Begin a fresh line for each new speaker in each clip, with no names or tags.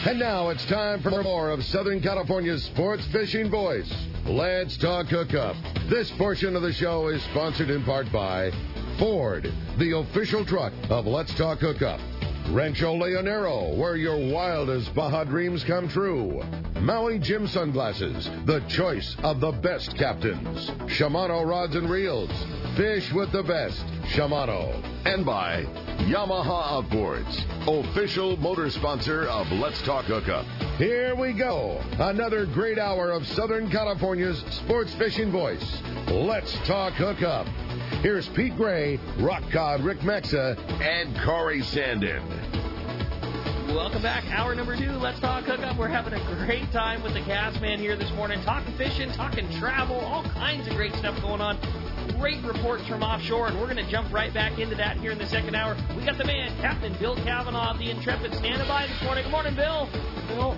And now it's time for more of Southern California's sports fishing voice. Let's Talk Hookup. This portion of the show is sponsored in part by Ford, the official truck of Let's Talk Hookup. Rancho Leonero, where your wildest Baja dreams come true. Maui Jim Sunglasses, the choice of the best captains. Shimano Rods and Reels, fish with the best. Shimano. And by Yamaha Outboards, official motor sponsor of Let's Talk Hookup. Here we go. Another great hour of Southern California's sports fishing voice. Let's Talk Hookup. Here's Pete Gray, Rock Cod Rick Mexa, and Corey Sandin.
Welcome back. Hour number 2. Let's Talk Hookup. We're having a great time with the cast man here this morning. Talking fishing, talking travel, all kinds of great stuff going on. Great reports from offshore, and we're going to jump right back into that here in the second hour. We got the man, Captain Bill Cavanaugh of the Intrepid, standing by this morning. Good morning, Bill. Bill.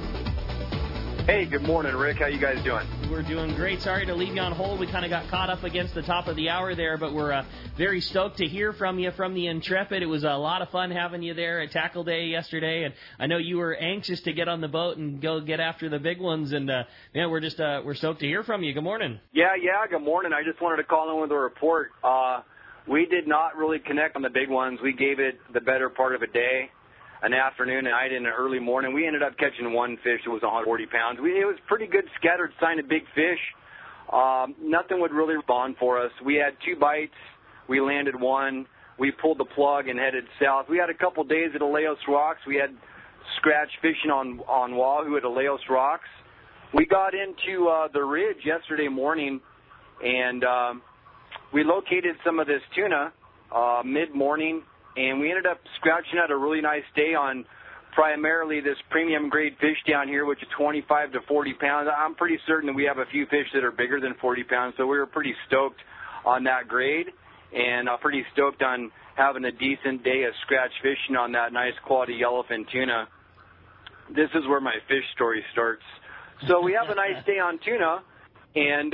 Hey, good morning, Rick. How you guys doing?
We're doing great. Sorry to leave you on hold. We kind of got caught up against the top of the hour there, but we're very stoked to hear from you from the Intrepid. It was a lot of fun having you there at Tackle Day yesterday, and I know you were anxious to get on the boat and go get after the big ones, and we're stoked to hear from you. Good morning.
Yeah, good morning. I just wanted to call in with a report. We did not really connect on the big ones. We gave it the better part of a day, an afternoon, and night, and an early morning. We ended up catching one fish that was 140 pounds. It was pretty good scattered sign of big fish. Nothing would really respond for us. We had 2 bites. We landed one. We pulled the plug and headed south. We had a couple days at Aleos Rocks. We had scratch fishing on wahoo at Aleos Rocks. We got into the ridge yesterday morning, and we located some of this tuna mid-morning, and we ended up scratching out a really nice day on primarily this premium grade fish down here, which is 25 to 40 pounds. I'm pretty certain that we have a few fish that are bigger than 40 pounds, so we were pretty stoked on that grade, and pretty stoked on having a decent day of scratch fishing on that nice quality yellowfin tuna. This is where my fish story starts. So we have a nice day on tuna, and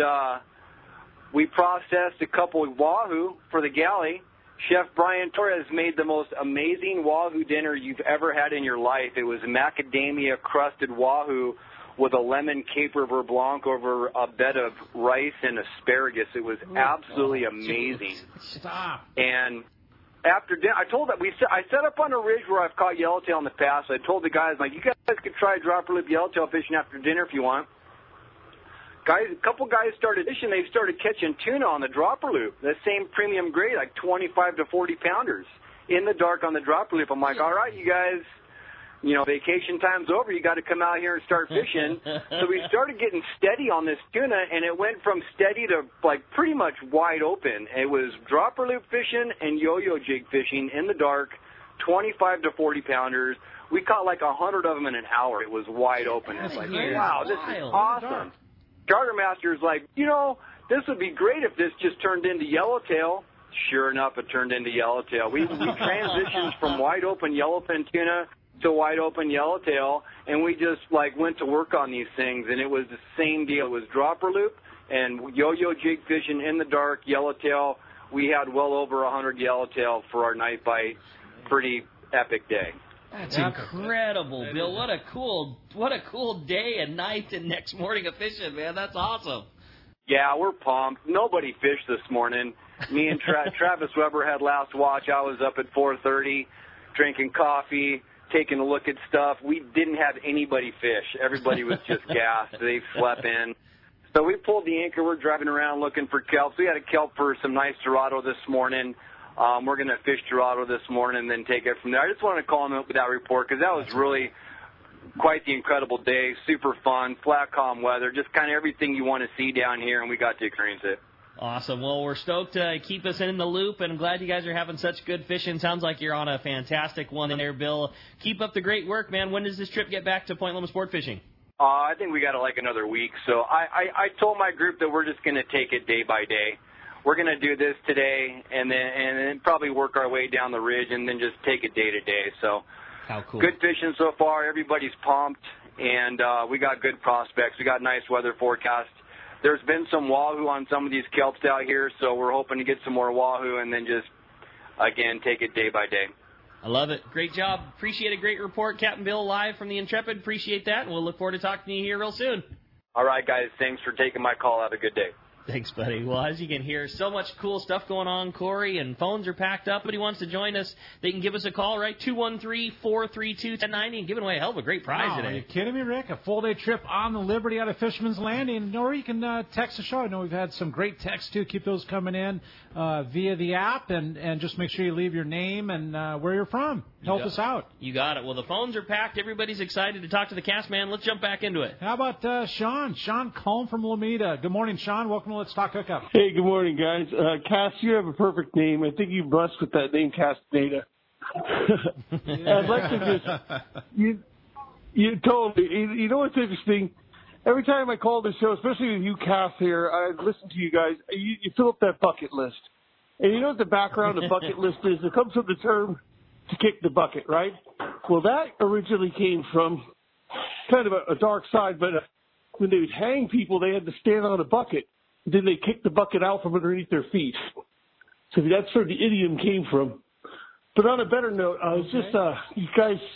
we processed a couple of wahoo for the galley. Chef Brian Torres made the most amazing wahoo dinner you've ever had in your life. It was macadamia-crusted wahoo with a lemon caper beurre blanc over a bed of rice and asparagus. It was absolutely amazing.
Stop.
And after dinner, I set up on a ridge where I've caught yellowtail in the past. I told the guys, you guys could try dropper loop yellowtail fishing after dinner if you want. A couple guys started fishing. They started catching tuna on the dropper loop, the same premium grade, like 25 to 40 pounders in the dark on the dropper loop. I'm like, all right, you guys, vacation time's over. You got to come out here and start fishing. So we started getting steady on this tuna, and it went from steady to pretty much wide open. It was dropper loop fishing and yo-yo jig fishing in the dark, 25 to 40 pounders. We caught 100 of them in an hour. It was wide open. It's wow, this is awesome. Chartermaster's like, this would be great if this just turned into yellowtail. Sure enough, it turned into yellowtail. We transitioned from wide open yellowfin tuna to wide open yellowtail, and we just went to work on these things, and it was the same deal. It was dropper loop and yo-yo jig fishing in the dark, yellowtail. We had well over 100 yellowtail for our night bite. Pretty epic day.
That's incredible, Bill. What a cool day and night and next morning of fishing, man. That's awesome.
Yeah, we're pumped. Nobody fished this morning. Me and Travis Weber had last watch. I was up at 4:30 drinking coffee, taking a look at stuff. We didn't have anybody fish. Everybody was just gassed. They slept in. So we pulled the anchor. We're driving around looking for kelps. We had a kelp for some nice Dorado this morning. We're going to fish Dorado this morning and then take it from there. I just wanted to call him up with that report because that was really quite the incredible day. Super fun, flat, calm weather, just kind of everything you want to see down here, and we got to experience it.
Awesome. Well, we're stoked to keep us in the loop, and I'm glad you guys are having such good fishing. Sounds like you're on a fantastic one in there, Bill. Keep up the great work, man. When does this trip get back to Point Loma Sport Fishing?
I think we got another week. So I told my group that we're just going to take it day by day. We're going to do this today and then probably work our way down the ridge and then just take it day to day. So
how cool.
Good fishing so far. Everybody's pumped, and we got good prospects. We got nice weather forecast. There's been some wahoo on some of these kelps out here, so we're hoping to get some more wahoo and then just, again, take it day by day.
I love it. Great job. Appreciate a great report, Captain Bill, live from the Intrepid. Appreciate that, and we'll look forward to talking to you here real soon.
All right, guys. Thanks for taking my call. Have a good day.
Thanks, buddy. Well, as you can hear, so much cool stuff going on, Corey, and phones are packed up. If anybody wants to join us, they can give us a call, right? 213-432-1090, and giving away a hell of a great prize today.
Are you kidding me, Rick? A full-day trip on the Liberty out of Fisherman's Landing. Or you can text the show. I know we've had some great texts, too. Keep those coming in via the app, and just make sure you leave your name and where you're from. Help us out.
You got it. Well, the phones are packed. Everybody's excited to talk to the cast man. Let's jump back into it.
How about Sean? Sean Cohn from Lomita. Good morning, Sean. Welcome to Let's Talk Hookup.
Hey, good morning, guys. Cass, you have a perfect name. I think you're blessed with that name, Castaneda. I'd like to just you told me. You know what's interesting? Every time I call the show, especially with you, Cass, here, I listen to you guys. You fill up that bucket list. And you know what the background of bucket list is? It comes from the term to kick the bucket, right? Well, that originally came from kind of a dark side, but when they would hang people, they had to stand on a bucket. Then they kicked the bucket out from underneath their feet. So that's where the idiom came from. But on a better note, it's just you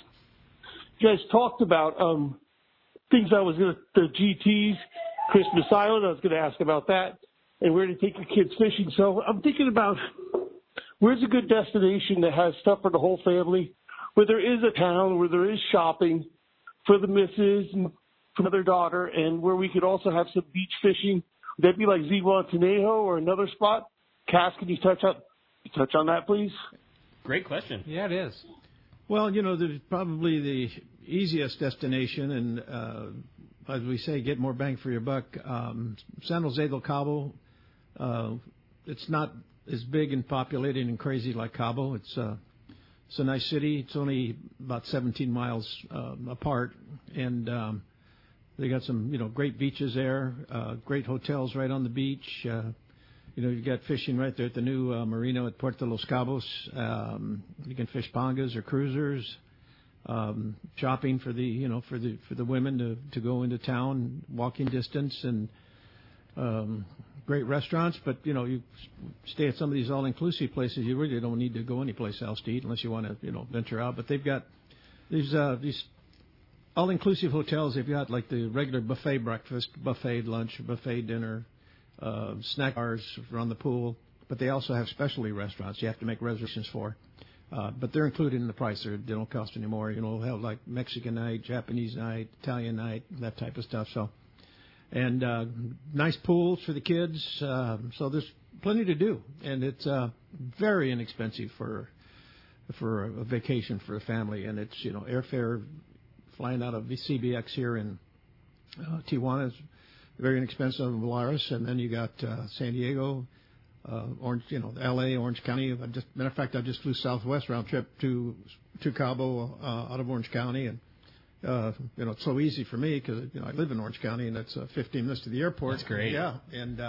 guys talked about things I was going to, the GTs, Christmas Island, I was going to ask about that, and where to take your kids fishing. So I'm thinking about where's a good destination that has stuff for the whole family, where there is a town, where there is shopping for the missus and for their daughter, and where we could also have some beach fishing. Would that be like Zihuatanejo or another spot? Cass, can you touch on that, please?
Great question.
Yeah, it is.
Well, there's probably the easiest destination, and as we say, get more bang for your buck. San Jose del Cabo, it's not as big and populated and crazy like Cabo. It's a nice city. It's only about 17 miles apart, and they got some, great beaches there, great hotels right on the beach. You've got fishing right there at the new marina at Puerto Los Cabos. You can fish pangas or cruisers. Shopping for the women to go into town, walking distance, and great restaurants. But you stay at some of these all-inclusive places. You really don't need to go anyplace else to eat unless you want to venture out. But they've got these all-inclusive hotels. They've got like the regular buffet breakfast, buffet lunch, buffet dinner, snack bars around the pool. But they also have specialty restaurants you have to make reservations for. But they're included in the price. They don't cost any more. They'll have like Mexican night, Japanese night, Italian night, that type of stuff. So, and nice pools for the kids. So there's plenty to do, and it's very inexpensive for a vacation for a family. And it's airfare flying out of the CBX here in Tijuana is very inexpensive in Volaris, and then you got San Diego. Orange, L.A., Orange County. Matter of fact, I just flew Southwest round trip to Cabo out of Orange County, and it's so easy for me because I live in Orange County, and that's 15 minutes to the airport.
That's great.
Yeah, and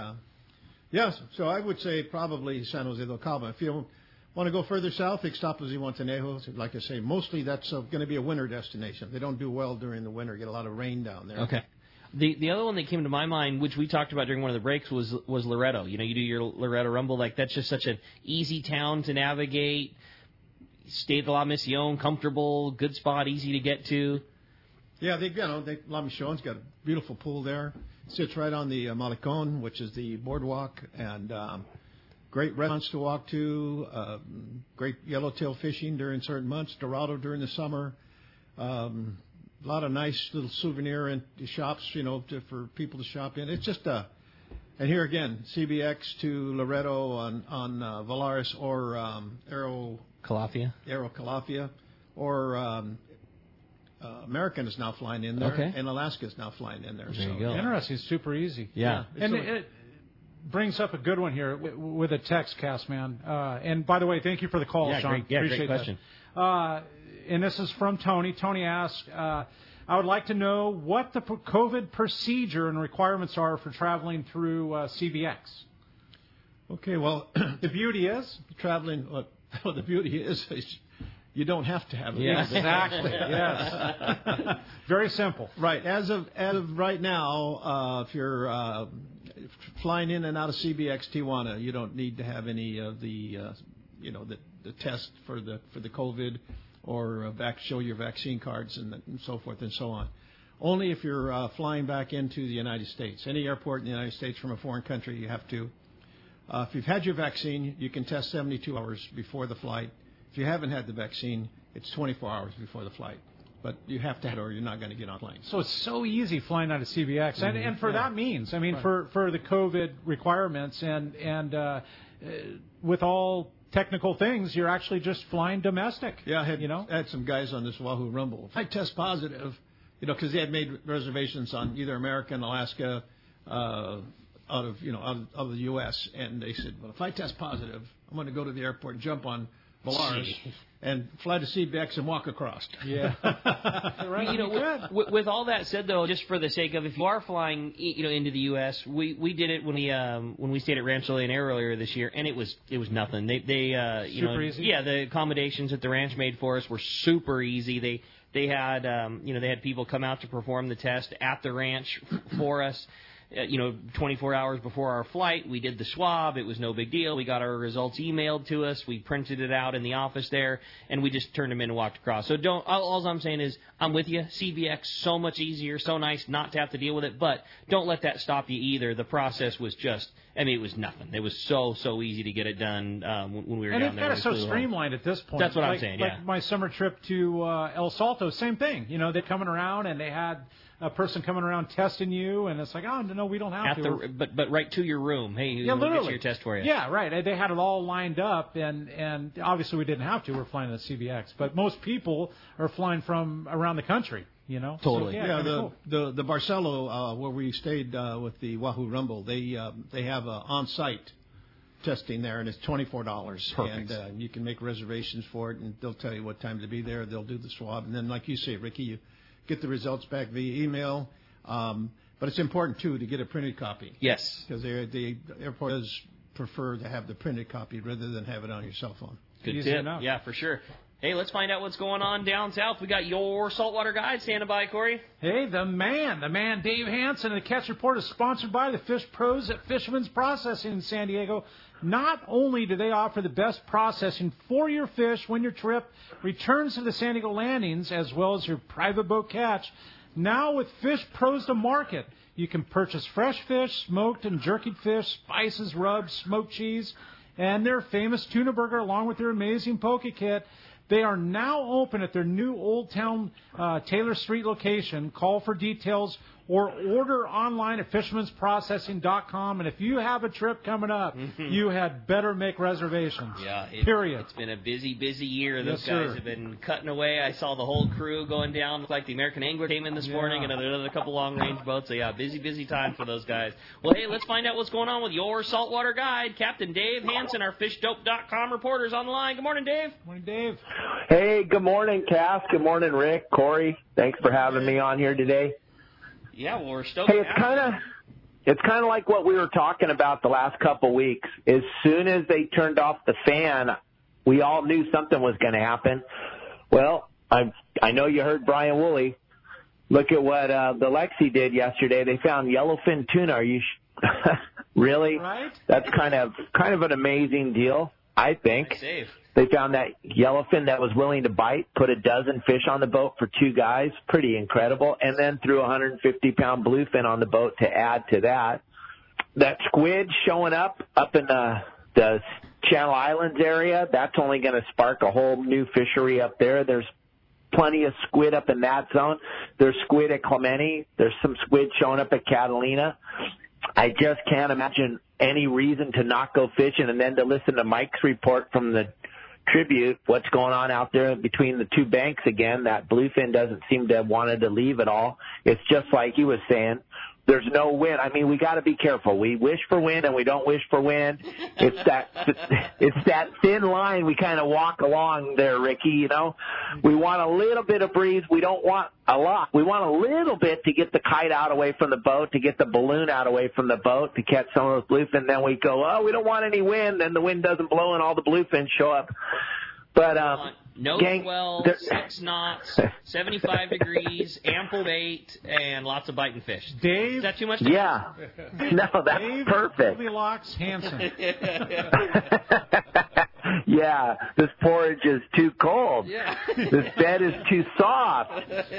so I would say probably San Jose del Cabo. If you want to go further south, you stop at Zihuatanejo. Like I say, mostly that's going to be a winter destination. They don't do well during the winter. Get a lot of rain down there.
Okay. The other one that came to my mind, which we talked about during one of the breaks, was Loreto. You do your Loreto Rumble. Like, that's just such an easy town to navigate. Stay at the La Mission, comfortable, good spot, easy to get to.
Yeah, La Mission's got a beautiful pool there. It sits right on the Malecon, which is the boardwalk, and great restaurants to walk to, great yellowtail fishing during certain months, Dorado during the summer. A lot of nice little souvenir and shops, for people to shop in. It's just and here again, CBX to Loreto on Volaris or Aero Calafia, or American is now flying in there, and Alaska is now flying in there.
There you go.
Interesting, super easy.
Yeah.
And it brings up a good one here with a text, Cass, man. And by the way, thank you for the call, Sean.
Great question.
And this is from Tony. Tony asked, I would like to know what the COVID procedure and requirements are for traveling through CBX.
Okay, well,
the beauty is
traveling. The beauty is you don't have to have it.
Yes, exactly. Yes, very simple.
Right. As of right now, if you're flying in and out of CBX Tijuana, you don't need to have any of the the test for the COVID or show your vaccine cards and so forth and so on. Only if you're flying back into the United States. Any airport in the United States from a foreign country, you have to. If you've had your vaccine, you can test 72 hours before the flight. If you haven't had the vaccine, it's 24 hours before the flight. But you have to have it or you're not going to get on plane.
So it's so easy flying out of CBX. And for that means, I mean, right. for the COVID requirements and with all technical things, you're actually just flying domestic.
Yeah, I had some guys on this Wahoo Rumble. If I test positive, because they had made reservations on either American, Alaska, out of the U.S., and they said, well, if I test positive, I'm going to go to the airport and jump on Volaris and fly to CBX and walk across.
Yeah. Right. With all that said, though, just for the sake of if you are flying, into the U.S., we did it when we stayed at Rancho Leonera earlier this year, and it was nothing. They
super easy.
Yeah, the accommodations that the ranch made for us were super easy. They had they had people come out to perform the test at the ranch for us. 24 hours before our flight, we did the swab. It was no big deal. We got our results emailed to us. We printed it out in the office there, and we just turned them in and walked across. So all I'm saying is I'm with you. CBX, so much easier, so nice not to have to deal with it, but don't let that stop you either. The process was just, it was nothing. It was so easy to get it done when we were down there.
And it's kind of so streamlined at this point.
That's what I'm saying, yeah.
Like my summer trip to El Salto, same thing. They're coming around, and they had a person coming around testing you, and it's like, oh, no, we don't have to.
But right to your room. Hey,
literally.
We'll get your test for you.
Yeah, right. They had it all lined up, and obviously we didn't have to. We're flying to CBX. But most people are flying from around the country,
Totally.
So,
cool. The Barcelo, where we stayed with the Wahoo Rumble, they have on-site testing there, and it's $24.
Perfect.
And you can make reservations for it, and they'll tell you what time to be there. They'll do the swab. And then, like you say, Ricky, you get the results back via email. But it's important, too, to get a printed copy.
Yes.
Because the airport does prefer to have the printed copy rather than have it on your cell phone.
Good tip. Yeah, for sure. Hey, let's find out what's going on down south. We got your saltwater guide standing by, Corey.
Hey, the man, Dave Hansen. And the Catch Report is sponsored by the Fish Pros at Fisherman's Processing in San Diego. Not only do they offer the best processing for your fish when your trip returns to the San Diego landings, as well as your private boat catch, now with Fish Pros to Market, you can purchase fresh fish, smoked and jerkied fish, spices, rubs, smoked cheese, and their famous tuna burger, along with their amazing poke kit. They are now open at their new Old Town Taylor Street location. Call for details or order online at fishermansprocessing.com. And if you have a trip coming up, you had better make reservations.
Yeah,
period.
It's been a busy year. Those guys have been cutting away. I saw the whole crew going down. Looked like the American Angler came in this morning, and another couple long-range boats. So, yeah, busy time for those guys. Well, hey, let's find out what's going on with your saltwater guide. Captain Dave Hansen, our FishDope.com reporter, is on the line. Good morning, Dave.
Morning, Dave.
Hey, good morning, Cass. Good morning, Rick, Corey. Thanks for having me on here today.
Yeah, well, we're stoked.
Hey, it's kind of like what we were talking about the last couple weeks. As soon as they turned off the fan, we all knew something was going to happen. Well, I know you heard Brian Woolley. Look at what the Lexi did yesterday. They found yellowfin tuna. Are you really?
Right?
That's kind of an amazing deal, I think.
Nice save.
They found that yellowfin that was willing to bite, put a dozen fish on the boat for two guys. Pretty incredible. And then threw a 150-pound bluefin on the boat to add to that. That squid showing up in the Channel Islands area, that's only going to spark a whole new fishery up there. There's plenty of squid up in that zone. There's squid at Clemente. There's some squid showing up at Catalina. I just can't imagine any reason to not go fishing. And then to listen to Mike's report from the Tribute, what's going on out there between the two banks again. That bluefin doesn't seem to have wanted to leave at all. It's just like he was saying. There's no wind. I mean, we got to be careful. We wish for wind and we don't wish for wind. It's that thin line we kind of walk along there, Ricky. We want a little bit of breeze. We don't want a lot. We want a little bit to get the kite out away from the boat, to get the balloon out away from the boat, to catch some of those bluefin. Then we go, oh, we don't want any wind. Then the wind doesn't blow and all the bluefin show up. But
no
gang,
12, 6 knots, 75 degrees, ample bait, and lots of biting fish.
Dave?
Is that too much?
Yeah. No, that's
Dave
perfect.
Goldilocks Hansen.
Yeah, this porridge is too cold.
Yeah.
This bed is too soft.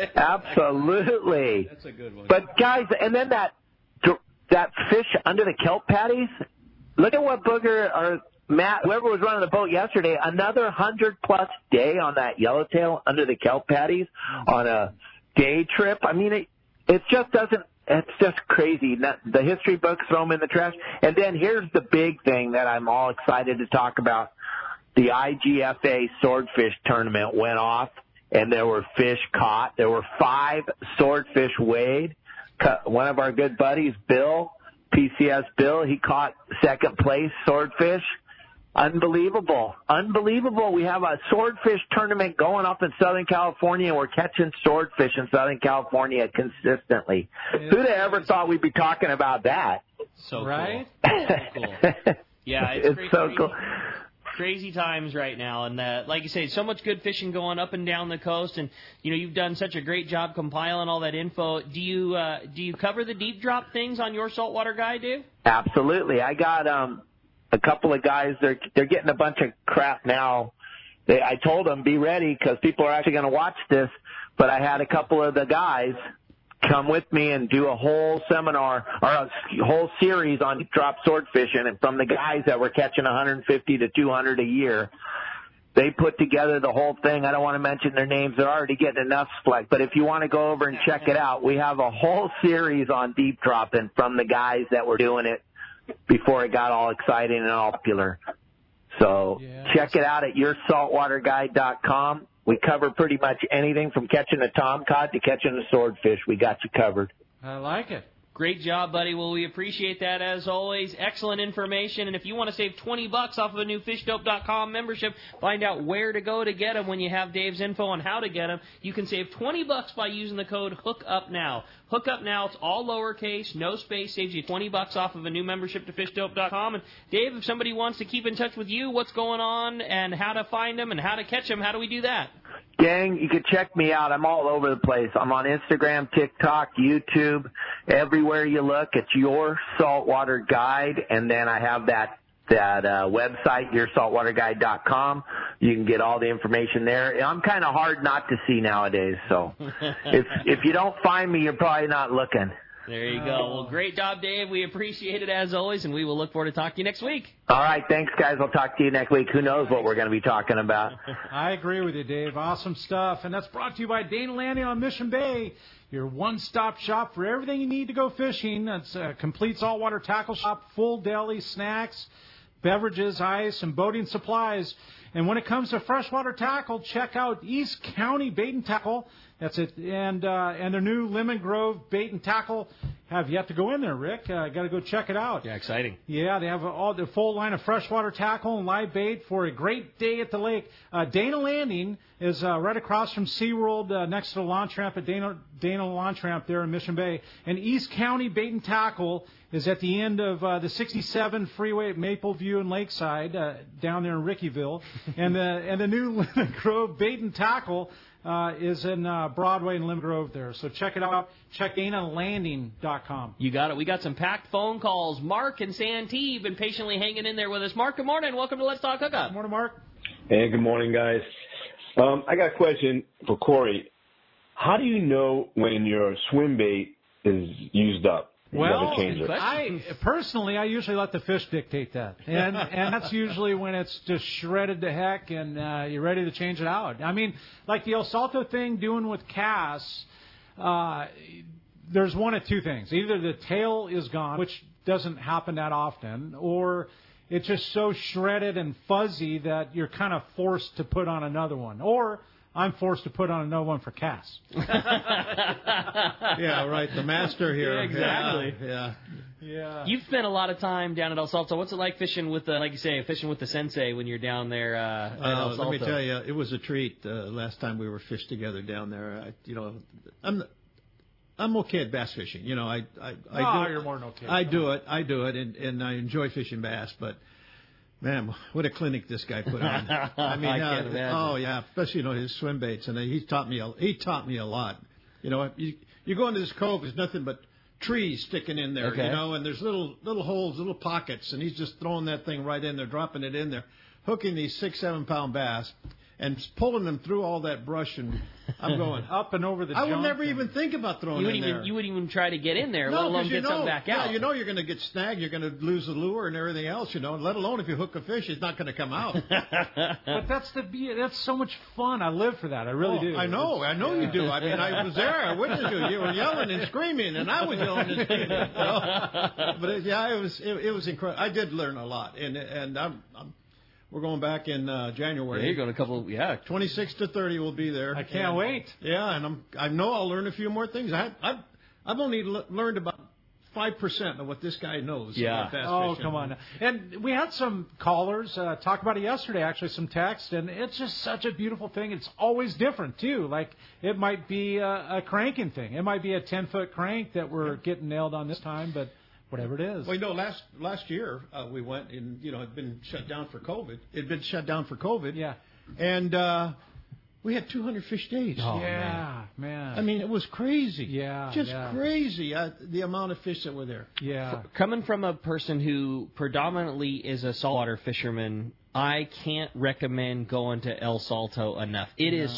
Absolutely.
That's a good one.
But guys, and then that fish under the kelp patties. Look at what Booger or Matt, whoever was running the boat yesterday, another 100+ day on that yellowtail under the kelp patties on a day trip. I mean, it just doesn't. It's just crazy. The history books throw them in the trash. And then here's the big thing that I'm all excited to talk about. The IGFA swordfish tournament went off, and there were fish caught. There were 5 swordfish weighed. One of our good buddies, Bill, PCS Bill, he caught second place swordfish. Unbelievable. Unbelievable. We have a swordfish tournament going up in Southern California, and we're catching swordfish in Southern California consistently. Who'd have ever thought we'd be talking about that?
So
right?
Cool. So cool. Yeah, it's
so cool.
Crazy times right now, and like you say, so much good fishing going up and down the coast, and you've done such a great job compiling all that info. Do you cover the deep drop things on your saltwater guide, Dave?
Absolutely. I got a couple of guys. They're getting a bunch of crap now. I told them be ready because people are actually going to watch this. But I had a couple of the guys come with me and do a whole seminar or a whole series on deep drop swordfishing, and from the guys that were catching 150 to 200 a year. They put together the whole thing. I don't want to mention their names. They're already getting enough flack. But if you want to go over and check it out, we have a whole series on deep dropping from the guys that were doing it before it got all exciting and all popular. So check it out at yoursaltwaterguide.com. We cover pretty much anything from catching a tomcod to catching a swordfish. We got you covered.
I like it.
Great job, buddy. Well, we appreciate that as always. Excellent information. And if you want to save $20 off of a new fishdope.com membership, find out where to go to get them when you have Dave's info on how to get them. You can save $20 by using the code HOOKUPNOW. Hook Up Now, it's all lowercase, no space, saves you $20 off of a new membership to fishdope.com. And Dave, if somebody wants to keep in touch with you, what's going on and how to find them and how to catch them, how do we do that?
Gang, you can check me out. I'm all over the place. I'm on Instagram, TikTok, YouTube, everywhere you look. It's Your Saltwater Guide, and then I have that website, yoursaltwaterguide.com. You can get all the information there. I'm kind of hard not to see nowadays, so if you don't find me, you're probably not looking.
There you go. Well, great job, Dave. We appreciate it as always, and we will look forward to talking to you next week.
All right. Thanks, guys. I'll talk to you next week. Who knows what we're going to be talking about.
I agree with you, Dave. Awesome stuff. And that's brought to you by Dana Landing on Mission Bay, your one-stop shop for everything you need to go fishing. That's a complete saltwater tackle shop, full deli, snacks, beverages, ice, and boating supplies. And when it comes to freshwater tackle, check out East County Bait and Tackle. That's it. And their new Lemon Grove Bait and Tackle have yet to go in there, Rick. Got to go check it out.
Yeah, exciting.
Yeah, they have all the full line of freshwater tackle and live bait for a great day at the lake. Dana Landing is right across from SeaWorld, next to the launch ramp at Dana Launch Ramp there in Mission Bay. And East County Bait and Tackle is at the end of the 67 freeway at Mapleview and Lakeside, down there in Rickyville. and the new Lemon Grove Bait and Tackle is in Broadway and Lemon Grove there. So check it out. Check DanaLanding.com.
You got it. We got some packed phone calls. Mark and Santee been patiently hanging in there with us. Mark, good morning. Welcome to Let's Talk Hookup.
Good morning, Mark.
Hey, good morning, guys. I got a question for Corey. How do you know when your swim bait is used up?
Well, I usually let the fish dictate that, and that's usually when it's just shredded to heck, and you're ready to change it out. I mean, like the El Salto thing doing with Cass, there's one of two things: either the tail is gone, which doesn't happen that often, or it's just so shredded and fuzzy that you're kind of forced to put on another one, or I'm forced to put on another one for Cass.
Yeah, right. The master here.
Yeah, exactly.
Yeah.
You've spent a lot of time down at El Salto. What's it like fishing with fishing with the sensei when you're down there at El Salto?
Let me tell you, it was a treat. Last time we were fished together down there, I'm okay at bass fishing. You know, I do.
You're more than okay.
I do it, and I enjoy fishing bass, but. Man, what a clinic this guy put on! I mean,
I can't imagine.
Oh yeah, especially his swim baits, and he taught me a lot. You know, you go into this cove, there's nothing but trees sticking in there,
okay.
You know, and there's little holes, little pockets, and he's just throwing that thing right in there, dropping it in there. hooking these 6-7 pound bass and pulling them through all that brush, and I'm going
up and over the
I
junk.
would never even think about throwing in there.
You wouldn't even try to get in there,
No,
let alone
'cause
get something back out.
Yeah, you know you're going to get snagged, you're going to lose the lure and everything else, let alone if you hook a fish, it's not going to come out.
But that's so much fun. I live for that. I really do.
I know you do. I mean, I was there. I witnessed you. You were yelling and screaming, and I was yelling and screaming. But it was incredible. I did learn a lot, and we're going back in January.
Yeah, you're going a couple.
26 to 30 we'll be there.
I can't wait.
Yeah, and I know I'll learn a few more things. I've only learned about 5% of what this guy knows. About bass fishing.
Come on. And we had some callers talk about it yesterday, actually, some text, and it's just such a beautiful thing. It's always different, too. Like, it might be a cranking thing. It might be a 10-foot crank that we're getting nailed on this time, but whatever it is.
Well, last year we went and, it had been shut down for COVID.
Yeah.
And we had 200 fish days.
Oh, yeah, man.
I mean, it was crazy.
Yeah.
Just crazy, the amount of fish that were there.
Yeah.
Coming from a person who predominantly is a saltwater fisherman, I can't recommend going to El Salto enough. It is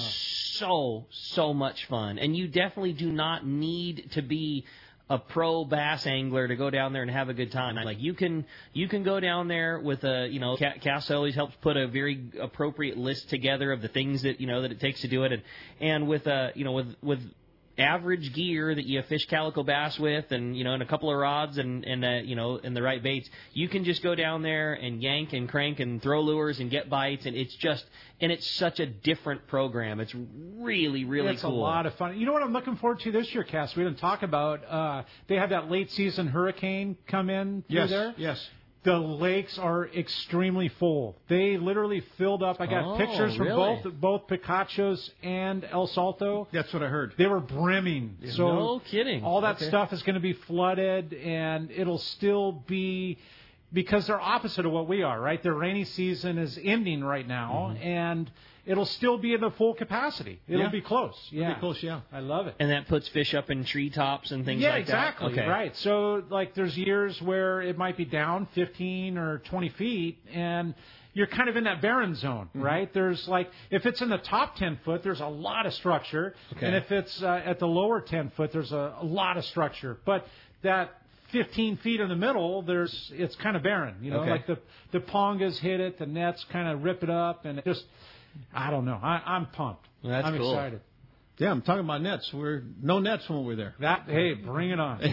so much fun. And you definitely do not need to be a pro bass angler to go down there and have a good time. Like you can go down there with Cass always helps put a very appropriate list together of the things that that it takes to do it, and with with average gear that you fish calico bass with, and and a couple of rods and the right baits, you can just go down there and yank and crank and throw lures and get bites, and it's such a different program. It's really, really cool.
It's a lot of fun. You know what I'm looking forward to this year, Cass? We didn't talk about. They had that late season hurricane come in through there.
Yes.
The lakes are extremely full. They literally filled up. I got pictures from both Picachos and El Salto.
That's what I heard.
They were brimming.
Yeah.
So
no kidding.
All that stuff is going to be flooded, and it'll still be because they're opposite of what we are, right? Their rainy season is ending right now, and it'll still be in a full capacity. It'll be close. Yeah.
It'll be close, yeah.
I love it.
And that puts fish up in treetops and things like
exactly.
that? Yeah, exactly.
Right. So, like, there's years where it might be down 15 or 20 feet, and you're kind of in that barren zone, right? There's, like, if it's in the top 10 foot, there's a lot of structure. Okay. And if it's at the lower 10 foot, there's a lot of structure. But that 15 feet in the middle, it's kind of barren. Like the pongas hit it, the nets kind of rip it up, and it just... I don't know. I'm pumped.
That's
I'm
cool.
excited.
Yeah, I'm talking about nets. No nets when we're there.
Hey, bring it on.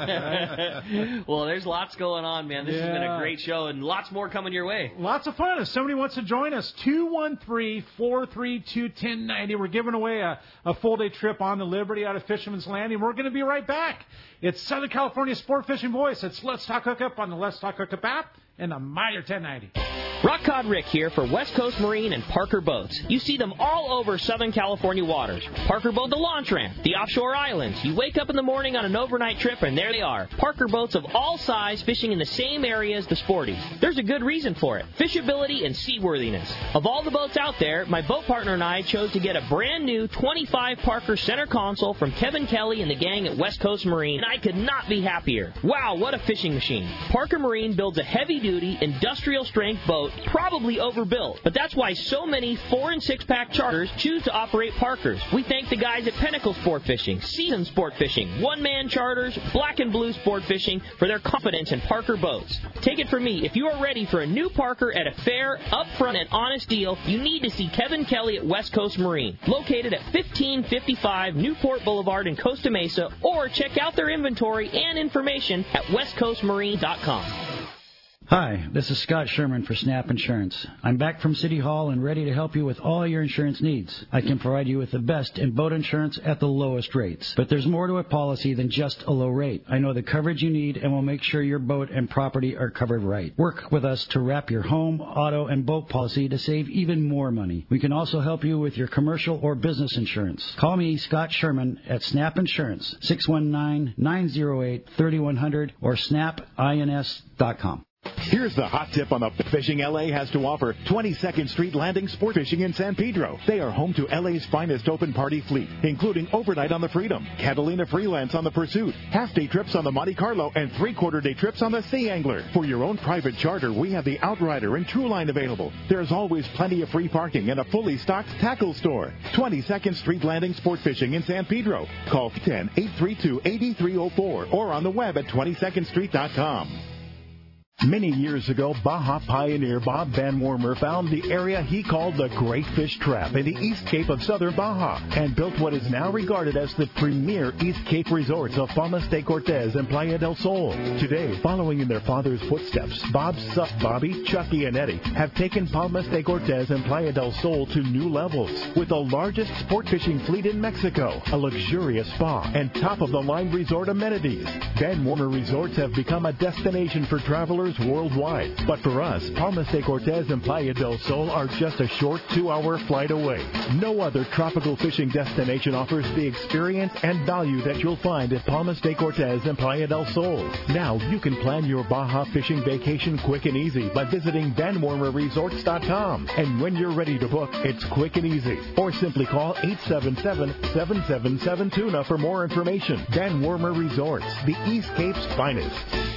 Well, there's lots going on, man. This has been a great show, and lots more coming your way.
Lots of fun. If somebody wants to join us, 213-432-1090. We're giving away a full-day trip on the Liberty out of Fisherman's Landing. We're going to be right back. It's Southern California Sport Fishing Voice. It's Let's Talk Hookup on the Let's Talk Hookup app and the Mighty 1090.
Rock Cod Rick here for West Coast Marine and Parker Boats. You see them all over Southern California waters. Parker Boat, the launch ramp, the offshore islands. You wake up in the morning on an overnight trip and there they are. Parker Boats of all size fishing in the same area as the sporties. There's a good reason for it. Fishability and seaworthiness. Of all the boats out there, my boat partner and I chose to get a brand new 25 Parker center console from Kevin Kelly and the gang at West Coast Marine, and I could not be happier. Wow, what a fishing machine. Parker Marine builds a heavy-duty, industrial-strength boat, probably overbuilt, but that's why so many 4- and 6-pack charters choose to operate Parkers. We thank the guys at Pinnacle Sport Fishing, Season Sport Fishing, One-Man Charters, Black and Blue Sport Fishing for their confidence in Parker boats. Take it from me, if you are ready for a new Parker at a fair, upfront, and honest deal, you need to see Kevin Kelly at West Coast Marine, located at 1555 Newport Boulevard in Costa Mesa, or check out their inventory and information at westcoastmarine.com.
Hi, this is Scott Sherman for Snap Insurance. I'm back from City Hall and ready to help you with all your insurance needs. I can provide you with the best in boat insurance at the lowest rates. But there's more to a policy than just a low rate. I know the coverage you need and will make sure your boat and property are covered right. Work with us to wrap your home, auto, and boat policy to save even more money. We can also help you with your commercial or business insurance. Call me, Scott Sherman, at Snap Insurance, 619-908-3100 or snapins.com.
Here's the hot tip on the fishing LA has to offer. 22nd Street Landing Sport Fishing in San Pedro. They are home to LA's finest open party fleet, including overnight on the Freedom, Catalina Freelance on the Pursuit, half-day trips on the Monte Carlo, and three-quarter-day trips on the Sea Angler. For your own private charter, we have the Outrider and Trueline available. There's always plenty of free parking and a fully stocked tackle store. 22nd Street Landing Sport Fishing in San Pedro. Call 10-832-8304 or on the web at 22ndstreet.com. Many years ago, Baja pioneer Bob Van Wormer found the area he called the Great Fish Trap in the East Cape of southern Baja and built what is now regarded as the premier East Cape resorts of Palmas de Cortez and Playa del Sol. Today, following in their father's footsteps, Bob's sons Bobby, Chucky, and Eddie have taken Palmas de Cortez and Playa del Sol to new levels with the largest sport fishing fleet in Mexico, a luxurious spa, and top-of-the-line resort amenities. Van Wormer Resorts have become a destination for travelers worldwide. But for us, Palmas de Cortez and Playa del Sol are just a short 2-hour flight away. No other tropical fishing destination offers the experience and value that you'll find at Palmas de Cortez and Playa del Sol. Now you can plan your Baja fishing vacation quick and easy by visiting VanWormerResorts.com. And when you're ready to book, it's quick and easy. Or simply call 877-7772 for more information. Van Wormer Resorts, the East Cape's finest.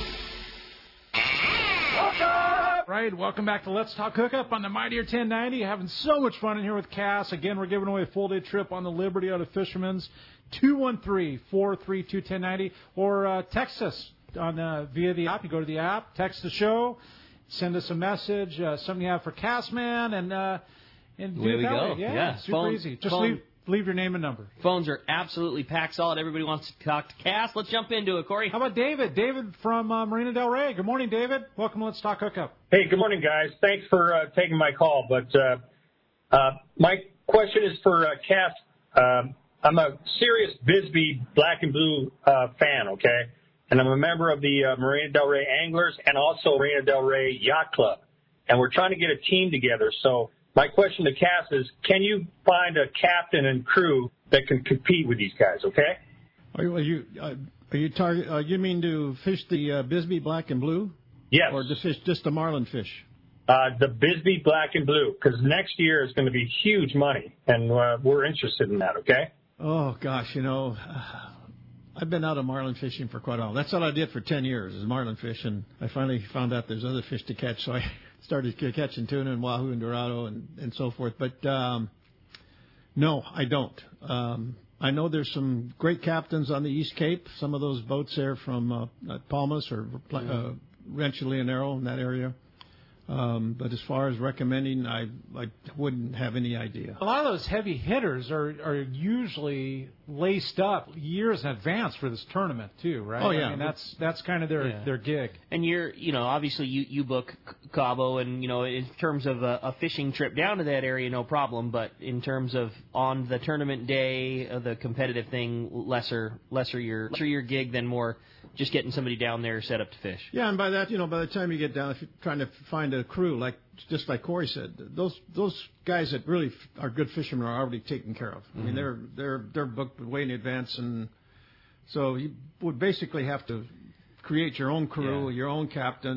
Right, welcome back to Let's Talk Hookup on the Mightier 1090. Having so much fun in here with Cass. Again, we're giving away a full-day trip on the Liberty out of Fisherman's. 213-432-1090. Or text us on via the app. You go to the app, text the show, send us a message, something you have for Cassman, and do
there
it
we
that
go.
way. Yeah, super easy. Just leave your name and number.
Phones are absolutely packed solid. Everybody wants to talk to Cass. Let's jump into it, Corey.
How about David? David from Marina Del Rey. Good morning, David. Welcome to Let's Talk Hookup.
Hey, good morning, guys. Thanks for taking my call. But my question is for Cass. I'm a serious Bisbee Black and Blue fan, okay? And I'm a member of the Marina Del Rey Anglers and also Marina Del Rey Yacht Club. And we're trying to get a team together. So my question to Cass is, can you find a captain and crew that can compete with these guys, okay?
You mean to fish the Bisbee Black and Blue?
Yes.
Or to fish just the marlin fish?
The Bisbee Black and Blue, because next year is going to be huge money, and we're interested in that, okay?
Oh, gosh, I've been out of marlin fishing for quite a while. That's all I did for 10 years is marlin fish, and I finally found out there's other fish to catch, so I started catching tuna and wahoo and dorado and so forth. But, no, I don't. I know there's some great captains on the East Cape. Some of those boats there from Palmas or Rancho Leonero in that area. But as far as recommending, I wouldn't have any idea.
A lot of those heavy hitters are usually laced up years in advance for this tournament too, right?
Oh yeah,
I mean, that's kind of their gig.
And you're, obviously you book Cabo, and in terms of a fishing trip down to that area, no problem. But in terms of on the tournament day, the competitive thing, lesser your gig than more just getting somebody down there set up to fish.
Yeah, and by that, by the time you get down, if you're trying to find a crew, just like Corey said, those guys that really are good fishermen are already taken care of. I mean, they're booked way in advance, and so you would basically have to create your own crew, your own captain,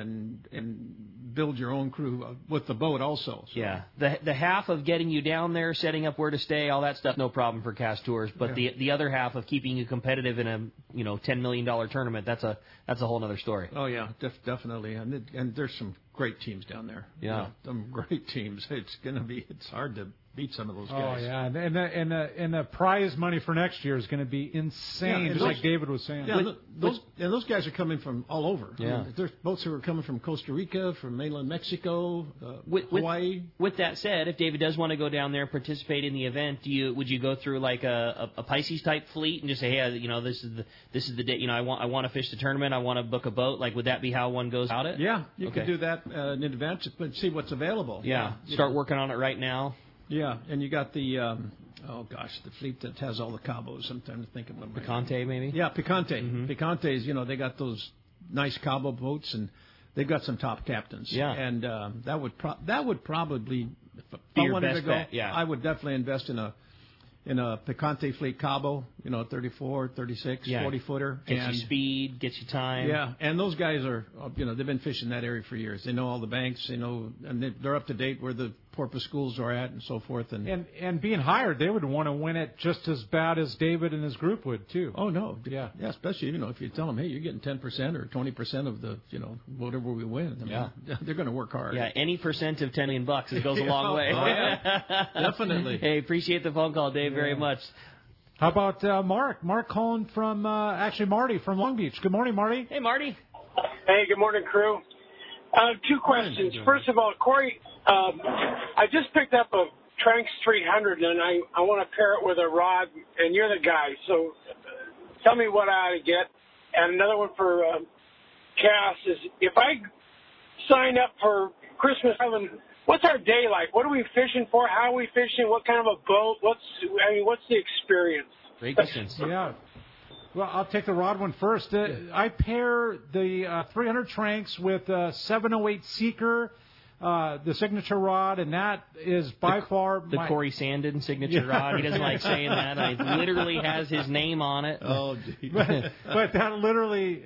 and build your own crew with the boat also. So.
Yeah, the half of getting you down there, setting up where to stay, all that stuff, no problem for Cast Tours. But the other half of keeping you competitive in a $10 million tournament, that's a whole other story.
Oh yeah, definitely, and there's some great teams down there.
Yeah,
some great teams. It's hard to beat some of those guys.
Oh yeah, and the prize money for next year is going to be insane, just like David was saying.
Yeah, those guys are coming from all over.
Yeah,
I mean, there's boats who are coming from Costa Rica, from mainland Mexico, Hawaii.
With that said, if David does want to go down there and participate in the event, would you go through like a Pisces type fleet and just say, hey, this is the day, I want to fish the tournament, I want to book a boat? Like, would that be how one goes about it?
Yeah, you could do that in advance, but see what's available.
Yeah, start working on it right now.
Yeah, and you got the the fleet that has all the Cabos. I'm trying to think of them.
Picante, maybe?
Yeah, Picante. Mm-hmm. Picante's, they got those nice Cabo boats, and they've got some top captains.
Yeah,
and that would probably, if
be
I
your
wanted
best
to go,
bet. Yeah,
I would definitely invest in in a Picante Fleet Cabo, 34, 36, 40-footer.
Gets you speed, gets you time.
Yeah, and those guys are, they've been fishing that area for years. They know all the banks. They know, and they're up to date where the porpoise schools are at and so forth.
And being hired, they would want to win it just as bad as David and his group would, too.
Oh, no.
Yeah.
Yeah, especially, if you tell them, hey, you're getting 10% or 20% of the, whatever we win. I mean, they're going to work hard.
Yeah, any percent of $10 million, it goes a long way.
Oh, yeah. Definitely.
Hey, appreciate the phone call, Dave, very much.
How about Mark? Mark calling from, Marty from Long Beach. Good morning, Marty.
Hey, Marty.
Hey, good morning, crew. 2 questions. First of all, Corey, I just picked up a Tranx 300, and I want to pair it with a rod, and you're the guy. So tell me what I ought to get. And another one for Cass is, if I sign up for Christmas Island, what's our day like? What are we fishing for? How are we fishing? What kind of a boat? What's the experience?
Great questions.
Yeah. Well, I'll take the rod one first. I pair the 300 Tranx with 708 Seeker, the signature rod, and that is by far
the Corey Sandin signature rod. He doesn't like saying that. It literally has his name on it.
Oh, geez.
But that literally,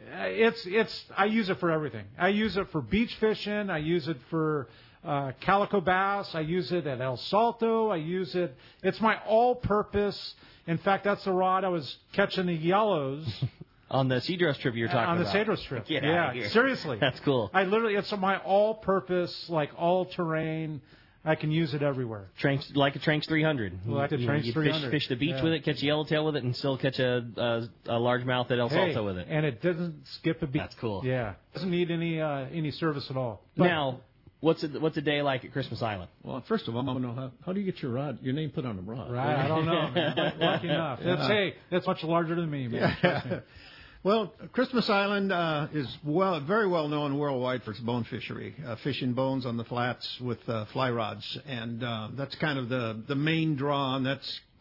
I use it for everything. I use it for beach fishing. I use it for calico bass. I use it at El Salto. I use it. It's my all-purpose. In fact, that's the rod I was catching the yellows.
On the Cedros trip you were talking about.
On the Cedros trip.
Get out of here.
Seriously.
That's cool.
It's my all-purpose, all-terrain. I can use it everywhere.
Like a Tranx 300.
Like a Tranx 300.
Fish the beach with it, catch a yellowtail with it, and still catch a largemouth at El Salto with it.
And it doesn't skip a beat.
That's cool.
Yeah. Doesn't need any service at all.
Now, what's a day like at Christmas Island?
Well, first of all, I want to know how do you get your name put on the rod?
Right, I don't know, man. Lucky enough. That's much larger than me, man.
Yeah. Well, Christmas Island is very well known worldwide for its bone fishery, fishing bones on the flats with fly rods, and that's kind of the main draw. And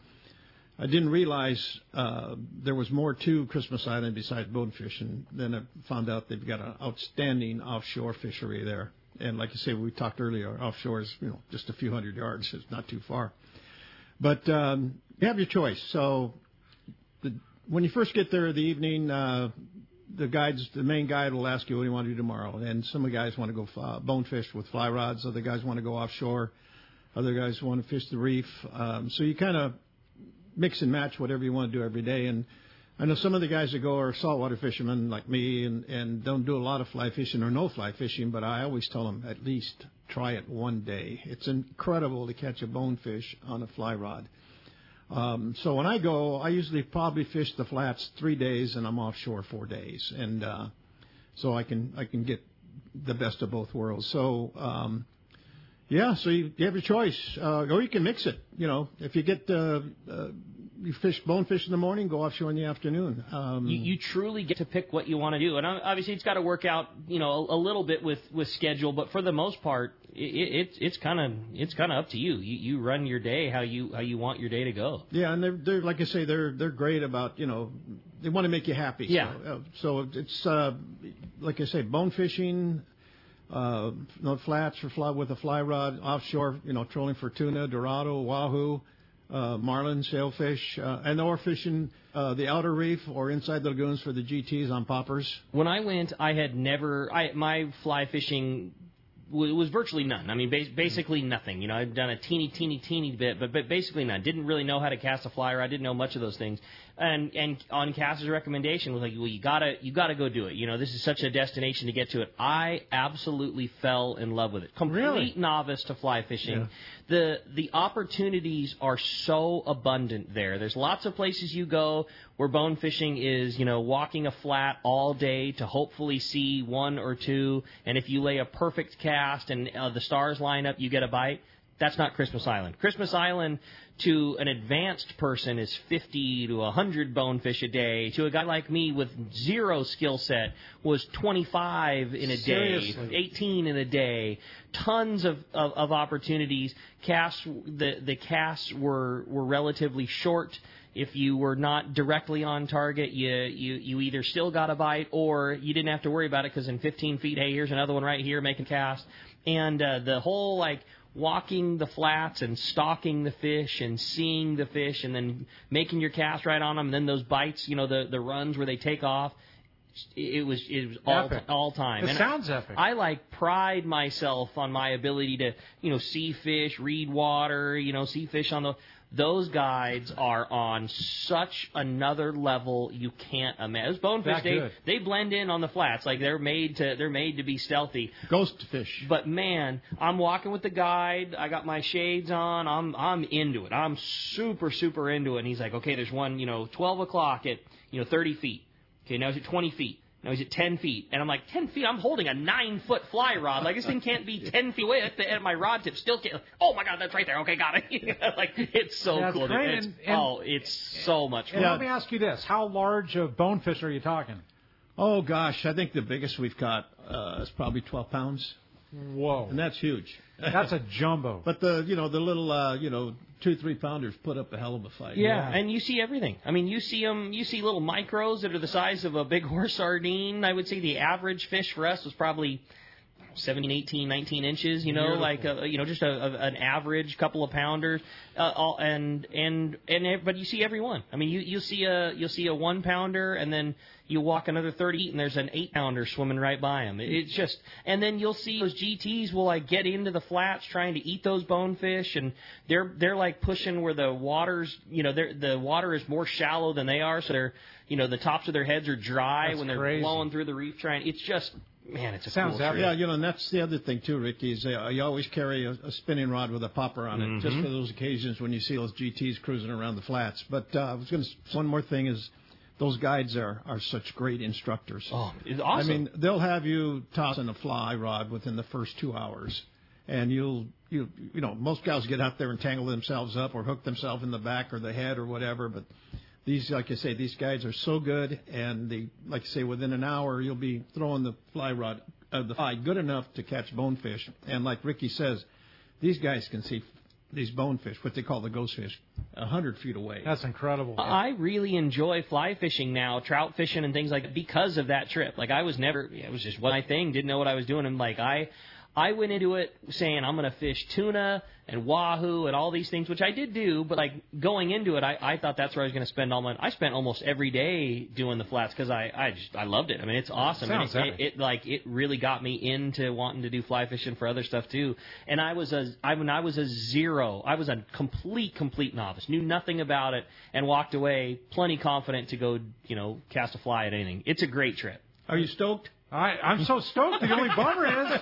I didn't realize there was more to Christmas Island besides bone fishing. Then I found out they've got an outstanding offshore fishery there. And like you say, we talked earlier, offshore is just a few hundred yards. It's not too far. But you have your choice. So when you first get there in the evening, the main guide will ask you what do you want to do tomorrow. And some of the guys want to go bone fish with fly rods. Other guys want to go offshore. Other guys want to fish the reef. So you kind of mix and match whatever you want to do every day. And I know some of the guys that go are saltwater fishermen like me and don't do a lot of fly fishing or no fly fishing, but I always tell them at least try it one day. It's incredible to catch a bonefish on a fly rod. So when I go, I usually probably fish the flats 3 days and I'm offshore 4 days. And so I can get the best of both worlds. So, so you have your choice. Or you can mix it. If you get you fish bonefish in the morning, go offshore in the afternoon.
You truly get to pick what you want to do, and obviously it's got to work out, a little bit with schedule. But for the most part, it's kind of up to you. You run your day how you want your day to go.
Yeah, and they're like I say, they're great about they want to make you happy.
Yeah.
So it's like I say, bone fishing. Flats with a fly rod offshore, trolling for tuna, dorado, wahoo, marlin, sailfish, and or fishing the outer reef or inside the lagoons for the GTs on poppers.
When I went, I had my fly fishing was virtually none. I mean, basically nothing. I've done a teeny bit, but basically none. Didn't really know how to cast a fly rod. Didn't know much of those things. And on Cass's recommendation was like, well, you gotta go do it. This is such a destination to get to it. I absolutely fell in love with it. Complete novice to fly fishing. Yeah. The opportunities are so abundant there. There's lots of places you go where bone fishing is, walking a flat all day to hopefully see one or two. And if you lay a perfect cast and the stars line up, you get a bite. That's not Christmas Island. Christmas Island, to an advanced person, is 50 to 100 bonefish a day. To a guy like me with zero skill set, was 25 in a day, 18 in a day. Tons of opportunities. The casts were relatively short. If you were not directly on target, you either still got a bite or you didn't have to worry about it because in 15 feet, hey, here's another one right here, make a cast. And the whole, walking the flats and stalking the fish and seeing the fish and then making your cast right on them, and then those bites, the runs where they take off. It was all time.
It sounds epic.
I pride myself on my ability to see fish, read water, see fish on those guides are on such another level you can't imagine. Those bonefish, they blend in on the flats like they're made to be stealthy.
Ghost fish.
But man, I'm walking with the guide. I got my shades on. I'm into it. I'm super into it. And he's like, okay, there's one 12 o'clock at 30 feet. Okay, now he's at 20 feet. Now he's at 10 feet. And I'm like, 10 feet? I'm holding a 9-foot fly rod. Like, this thing can't be 10 feet away. At my rod tip still can't. Oh, my God, that's right there. Okay, got it. It's so cool. It's so much fun.
Let me ask you this. How large of bonefish are you talking?
Oh, gosh, I think the biggest we've caught is probably 12 pounds.
Whoa.
And that's huge.
That's a jumbo.
But the little 2-3 pounders put up a hell of a fight.
Yeah, and you see everything. I mean, you see them. You see little micros that are the size of a big horse sardine. I would say the average fish for us was probably 17, 18, 19 inches. Just an average couple of pounders. But you see every one. I mean, you'll see a 1 pounder, and then you walk another 30 feet, and there's an 8 pounder swimming right by them. It's just, and then you'll see those GTs will get into the flats trying to eat those bonefish, and they're pushing where the water's, the water is more shallow than they are, so they're, the tops of their heads are dry. That's when they're crazy. Blowing through the reef trying. It's just. Man, it's a cool trip.
Yeah, and that's the other thing, too, Ricky, is you always carry a spinning rod with a popper on it, just for those occasions when you see those GTs cruising around the flats. But one more thing is those guides are such great instructors.
Oh, it's awesome.
I mean, they'll have you tossing a fly rod within the first 2 hours, and most guys get out there and tangle themselves up or hook themselves in the back or the head or whatever, but these, like I say, these guides are so good, and within an hour you'll be throwing the fly rod, the fly good enough to catch bonefish. And like Ricky says, these guys can see these bonefish, what they call the ghost fish, 100 feet away.
That's incredible.
I really enjoy fly fishing now, trout fishing and things like that because of that trip. Like it was just my thing. Didn't know what I was doing, and I went into it saying I'm going to fish tuna and wahoo and all these things, which I did do, but going into it, I thought that's where I was going to spend all my. I spent almost every day doing the flats because I loved it. I mean, it's awesome. It really got me into wanting to do fly fishing for other stuff too. And I was a complete novice, knew nothing about it, and walked away plenty confident to go, cast a fly at anything. It's a great trip.
Are you stoked?
I'm so stoked. The only bummer is,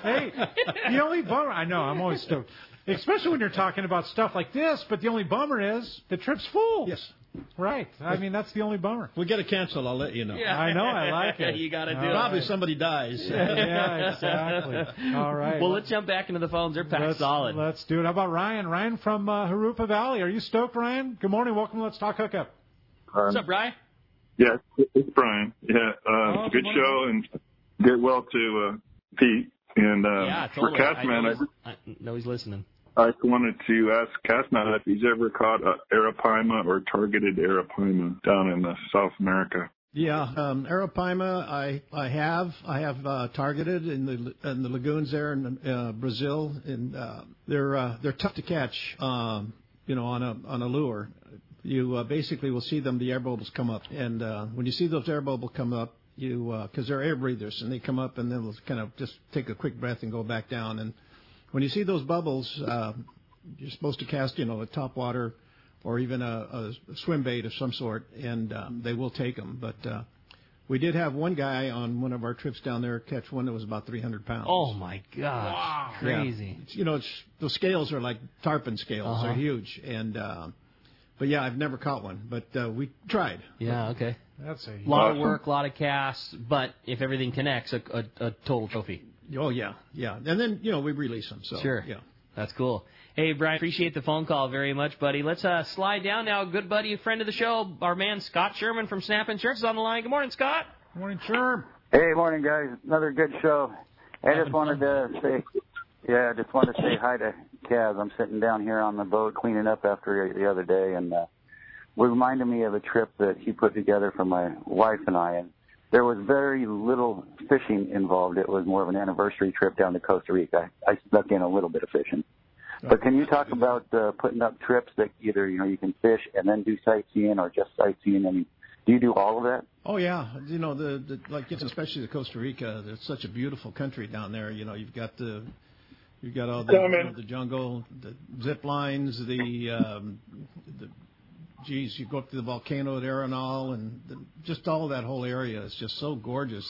I know, I'm always stoked. Especially when you're talking about stuff like this, but the only bummer is the trip's full.
Yes.
Right. I mean, that's the only bummer.
We got to cancel, I'll let you know.
Yeah. I know, I like it.
You got to do it.
Probably somebody dies.
Yeah, exactly. All right.
Well, let's jump back into the phones. They're packed solid.
Let's do it. How about Ryan? Ryan from Harupa Valley. Are you stoked, Ryan? Good morning. Welcome to Let's Talk Hookup.
What's up, Ryan?
Yeah, it's Brian. Yeah, good show, and get well to Pete. And
totally.
For Castman,
I know he's listening.
I just wanted to ask Castman if he's ever caught arapaima or targeted arapaima down in South America.
Yeah, arapaima I have targeted in the lagoons there in Brazil, and they're tough to catch. On a lure. You basically will see them. The air bubbles come up, and when you see those air bubbles come up, because they're air breathers, and they come up and then they'll kind of just take a quick breath and go back down. And when you see those bubbles, you're supposed to cast, a top water or even a swim bait of some sort, and they will take them. But we did have one guy on one of our trips down there catch one that was about 300 pounds.
Oh, my gosh.
Wow.
Crazy.
Yeah. The scales are like tarpon scales. They're huge. And but, yeah, I've never caught one. But we tried.
Yeah, okay.
That's a
lot of work, a lot of casts, but if everything connects, a total trophy.
Oh, yeah. And then, we release them. So,
sure.
Yeah.
That's cool. Hey, Brian, appreciate the phone call very much, buddy. Let's slide down now. Good buddy, a friend of the show, our man Scott Sherman from Snap Insurance is on the line. Good morning, Scott.
Good morning, Sherm.
Hey, morning, guys. Another good show. I just wanted to say hi to Kaz. I'm sitting down here on the boat cleaning up after the other day, and it reminded me of a trip that he put together for my wife and I, and there was very little fishing involved. It was more of an anniversary trip down to Costa Rica. I snuck in a little bit of fishing. But can you talk about putting up trips that either you can fish and then do sightseeing or just sightseeing? I mean, do you do all of that?
Oh yeah, like especially the Costa Rica. It's such a beautiful country down there. You've got all the jungle, the zip lines, you go up to the volcano at Arenal, and just all that whole area is just so gorgeous.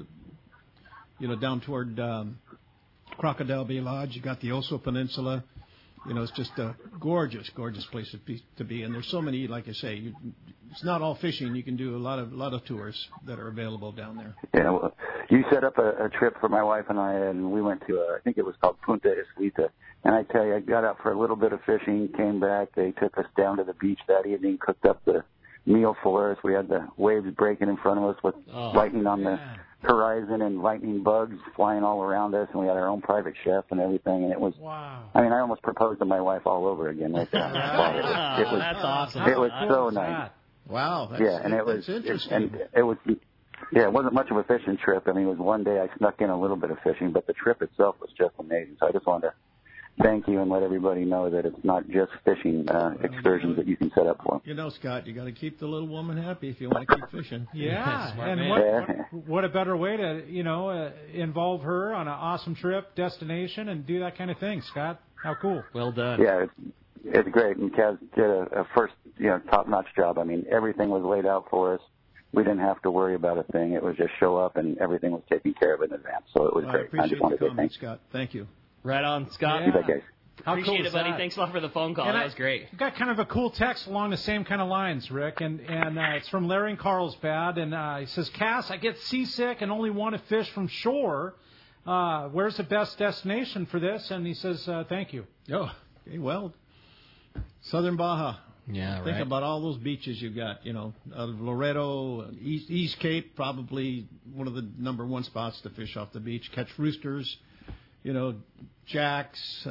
Down toward Crocodile Bay Lodge, you got the Oso Peninsula. It's just a gorgeous, gorgeous place to be. And there's so many, like I say, it's not all fishing. You can do a lot of tours that are available down there.
Yeah, well, you set up a trip for my wife and I, and we went to, I think it was called Punta Escuita. And I tell you, I got out for a little bit of fishing, came back. They took us down to the beach that evening, cooked up the meal for us. We had the waves breaking in front of us with lightning on the horizon and lightning bugs flying all around us, and we had our own private chef and everything, and it was, I mean, I almost proposed to my wife all over again. Right there.
That's awesome.
It was so nice.
Wow.
That's interesting. It wasn't much of a fishing trip. I mean, it was one day I snuck in a little bit of fishing, but the trip itself was just amazing. So I just wanted to thank you and let everybody know that it's not just fishing excursions that you can set up for.
Scott, you got to keep the little woman happy if you want to keep fishing.
Yeah, and what a better way to involve her on an awesome trip, destination, and do that kind of thing, Scott. How cool.
Well done.
Yeah, it's great, and Kaz did a first top-notch job. I mean, everything was laid out for us. We didn't have to worry about a thing. It was just show up, and everything was taken care of in advance. So it was great.
I just
wanted
to thank Scott. Thank you.
Right on, Scott.
You bet, guys.
How
Appreciate
cool
it, buddy.
That?
Thanks a lot for the phone call. That was great.
I've got kind of a cool text along the same kind of lines, Rick, and it's from Larry in Carlsbad, and he says, Cass, I get seasick and only want to fish from shore. Where's the best destination for this? And he says, thank you.
Oh, okay, well, Southern Baja.
Yeah, right.
Think about all those beaches you've got, out of Loreto, East Cape, probably one of the number one spots to fish off the beach, catch roosters, jacks,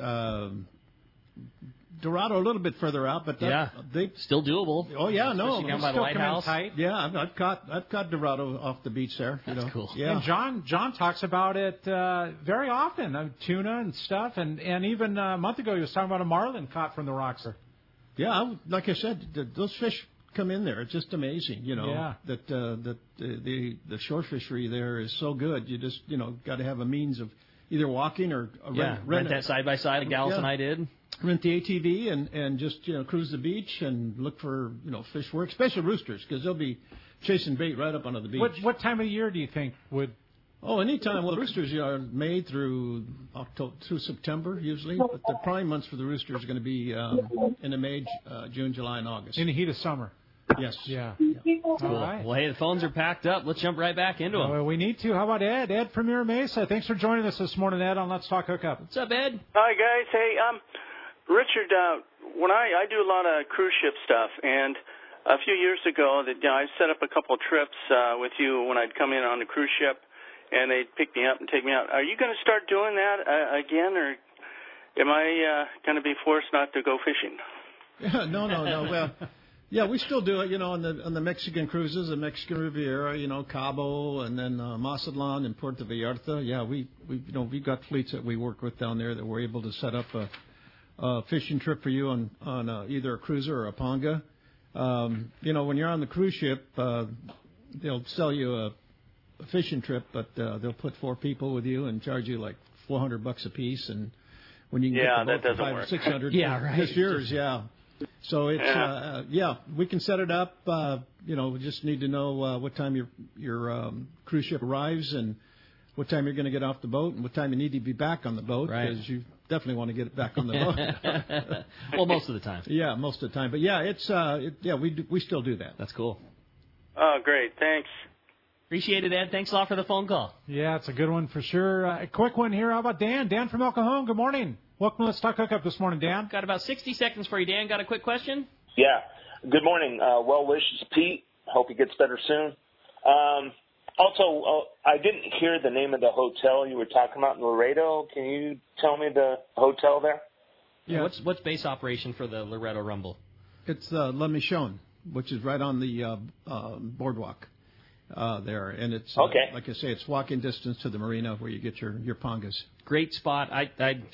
Dorado a little bit further out, but they
still doable.
Oh yeah, no,
down by the lighthouse.
Yeah, I've caught Dorado off the beach there.
That's cool.
Yeah.
And John talks about it very often, tuna and stuff, and even a month ago he was talking about a marlin caught from the rocks there.
Yeah, like I said, those fish come in there. It's just amazing, that the shore fishery there is so good. You just got to have a means of either walking or
rent that side by side like Dallas and I did.
Rent the ATV and just cruise the beach and look for fish work, especially roosters, because they'll be chasing bait right up onto the beach.
What time of year do you think would?
Oh, anytime. Well, the roosters are May through September usually, but the prime months for the roosters are going to be in the May, June, July, and August.
In the heat of summer.
Yes.
Yeah.
Cool.
All right.
Well, hey, the phones are packed up. Let's jump right back into them.
Well, we need to. How about Ed? Ed from Mira Mesa. Thanks for joining us this morning, Ed, on Let's Talk Hookup.
What's up, Ed?
Hi, guys. Hey, Richard, when I do a lot of cruise ship stuff, and a few years ago, I set up a couple of trips with you when I'd come in on the cruise ship, and they'd pick me up and take me out. Are you going to start doing that again, or am I going to be forced not to go fishing?
Yeah, no. Well, yeah, we still do it, on the Mexican cruises, the Mexican Riviera, Cabo, and then Mazatlan and Puerto Vallarta. Yeah, we've got fleets that we work with down there that we're able to set up a fishing trip for you on either a cruiser or a panga. When you're on the cruise ship, they'll sell you a fishing trip, but they'll put 4 people with you and charge you like $400 a piece, and when you can get the boat for $500 or $600,
yeah, right.
This year's, yeah. So it's we can set it up. We just need to know what time your cruise ship arrives and what time you're going to get off the boat and what time you need to be back on the boat, because you definitely want to get it back on the boat.
Well, most of the time.
Yeah, most of the time. But yeah, we still do that.
That's cool.
Oh, great. Thanks.
Appreciate it, Ed. Thanks a lot for the phone call.
Yeah, it's a good one for sure. A quick one here. How about Dan? Dan from El Cajon. Good morning. Welcome to Let's Talk Hookup this morning, Dan.
Got about 60 seconds for you, Dan. Got a quick question?
Yeah. Good morning. Well wishes, Pete. Hope he gets better soon. Also, I didn't hear the name of the hotel you were talking about in Laredo. Can you tell me the hotel there?
Yeah. What's base operation for the Laredo Rumble?
It's La Michon, which is right on the boardwalk. there, and it's
okay.
Like I say, it's walking distance to the marina where you get your pangas.
Great spot. I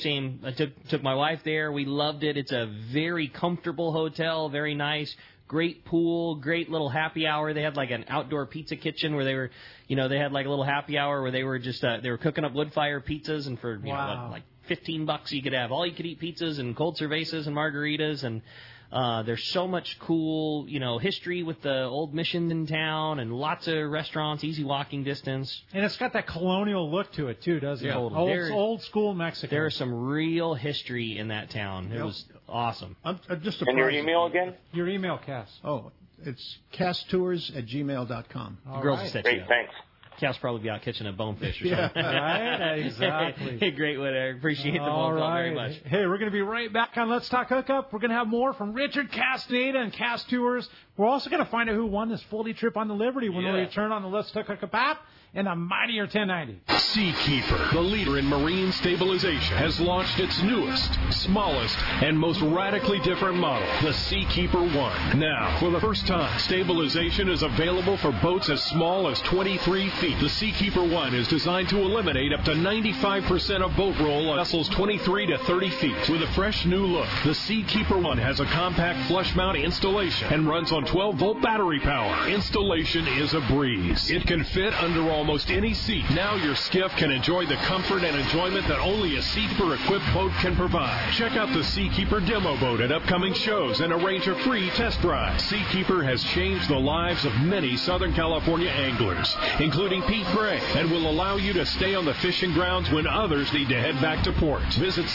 took my wife there. We loved it. It's a very comfortable hotel, very nice. Great pool, great little happy hour. They had like an outdoor pizza kitchen where they were, they had like a little happy hour where they were just they were cooking up wood fire pizzas, and for like $15 you could have all you could eat pizzas and cold cervezas and margaritas, and there's so much cool, history with the old mission in town, and lots of restaurants, easy walking distance.
And it's got that colonial look to it too, doesn't it?
Totally.
Old school Mexican.
There's some real history in that town. It was awesome.
I'm just surprised.
And your email again?
Your email, Cass.
Oh, it's casstours@gmail.com.
The girls will set you
Great,
up.
thanks.
Cass probably be out catching a bonefish or something.
Right, exactly.
Hey, great one, Eric. Appreciate the phone call very much.
Hey, we're going to be right back on Let's Talk Hookup. We're going to have more from Richard Castaneda and Cass Tours. We're also going to find out who won this full-day trip on the Liberty when we return on the Let's Talk Hookup app and a Mightier 1090.
Seakeeper, the leader in marine stabilization, has launched its newest, smallest, and most radically different model, the Seakeeper 1. Now, for the first time, stabilization is available for boats as small as 23 feet. The Seakeeper 1 is designed to eliminate up to 95% of boat roll on vessels 23 to 30 feet. With a fresh new look, the Seakeeper 1 has a compact flush mount installation and runs on 12-volt battery power. Installation is a breeze. It can fit under almost any seat. Now your skiff can enjoy the comfort and enjoyment that only a Seakeeper-equipped boat can provide. Check out the Seakeeper demo boat at upcoming shows and arrange a free test drive. Seakeeper has changed the lives of many Southern California anglers, including Pete Gray, and will allow you to stay on the fishing grounds when others need to head back to port. Visit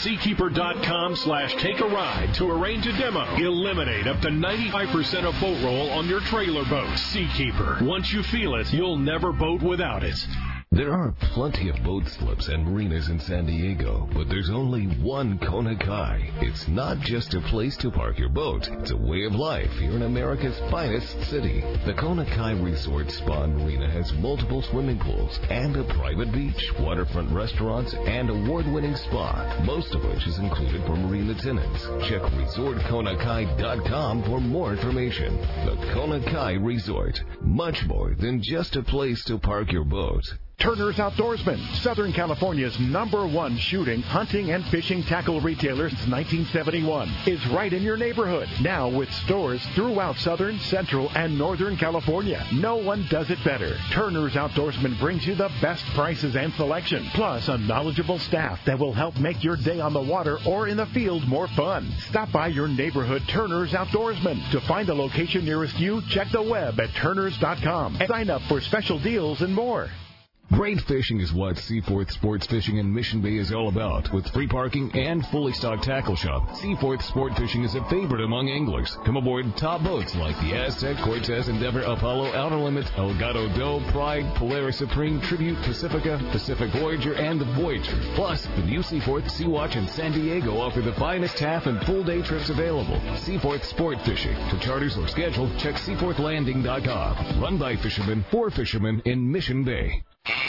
seakeeper.com/take-a-ride to arrange a demo. Eliminate up to 95% of boat roll on your trailer boat. Seakeeper. Once you feel it, you'll never boat without it.
There are plenty of boat slips and marinas in San Diego, but there's only one Kona Kai. It's not just a place to park your boat. It's a way of life here in America's finest city. The Kona Kai Resort Spa and Marina has multiple swimming pools and a private beach, waterfront restaurants, and award-winning spa, most of which is included for marine attendants. Check ResortKonakai.com for more information. The Kona Kai Resort, much more than just a place to park your boat.
Turner's Outdoorsman, Southern California's #1 shooting, hunting, and fishing tackle retailer since 1971, is right in your neighborhood. Now with stores throughout Southern, Central, and Northern California. No one does it better. Turner's Outdoorsman brings you the best prices and selection, plus a knowledgeable staff that will help make your day on the water or in the field more fun. Stop by your neighborhood Turner's Outdoorsman. To find a location nearest you, check the web at turners.com and sign up for special deals and more.
Great fishing is what Seaforth Sports Fishing in Mission Bay is all about. With free parking and fully stocked tackle shop, Seaforth Sport Fishing is a favorite among anglers. Come aboard top boats like the Aztec, Cortez, Endeavor, Apollo, Outer Limits, Elgato Doe, Pride, Polaris Supreme, Tribute, Pacifica, Pacific Voyager, and the Voyager. Plus, the new Seaforth, Sea-Watch, and San Diego offer the finest half and full day trips available. Seaforth Sport Fishing. To charters or schedule, check seaforthlanding.com. Run by fishermen for fishermen in Mission Bay.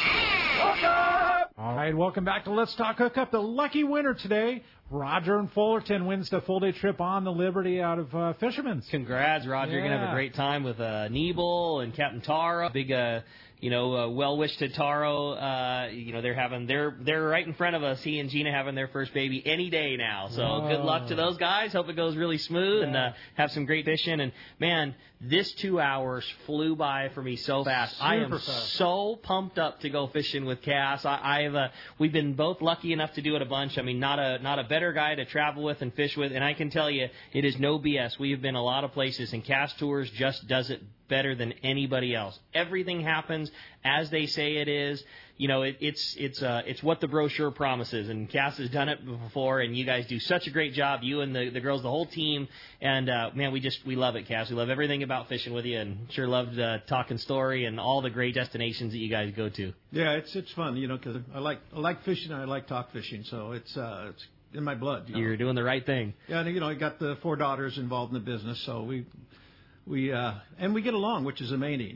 All right, welcome back to Let's Talk Hookup. The lucky winner today, Roger in Fullerton, wins the full-day trip on the Liberty out of Fisherman's.
Congrats, Roger. You're going to have a great time with Nebel and Captain Taro. Big, well wish to Taro. They're right in front of us. He and Gina having their first baby any day now. So good luck to those guys. Hope it goes really smooth and have some great fishing. And man, this 2 hours flew by for me so fast. I am so pumped up to go fishing with Cass. We've been both lucky enough to do it a bunch. I mean, not a better guy to travel with and fish with. And I can tell you, it is no BS. We have been a lot of places, and Cass Tours just does it better than anybody else. Everything happens as they say it is. It's what the brochure promises, and Cass has done it before, and you guys do such a great job, you and the girls, the whole team, and man, we love it, Cass. We love everything about fishing with you, and sure loved talking story and all the great destinations that you guys go to.
Yeah, it's fun, because I like fishing and I like talk fishing, so it's in my blood.
You're doing the right thing.
Yeah, and I got the 4 daughters involved in the business, so And we get along, which is amazing.